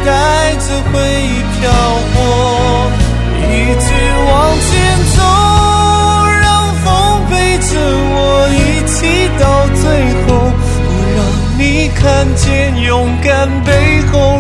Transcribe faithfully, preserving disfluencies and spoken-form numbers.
带着回忆漂泊，一直往前走，让风陪着我一起到最后，不让你看见勇敢背后